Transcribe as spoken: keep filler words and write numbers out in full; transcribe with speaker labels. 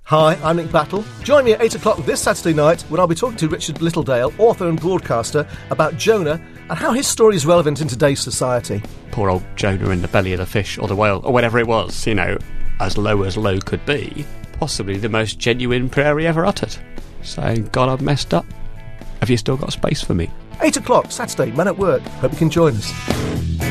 Speaker 1: Hi, I'm Nick Battle. Join me at eight o'clock this Saturday night when I'll be talking to Richard Littledale, author and broadcaster, about Jonah and how his story is relevant in today's society.
Speaker 2: Poor old Jonah in the belly of the fish or the whale, or whatever it was, you know, as low as low could be, possibly the most genuine prayer he ever uttered. Saying, God, I've messed up. Have you still got space for me?
Speaker 1: eight o'clock Saturday, Man at Work. Hope you can join us.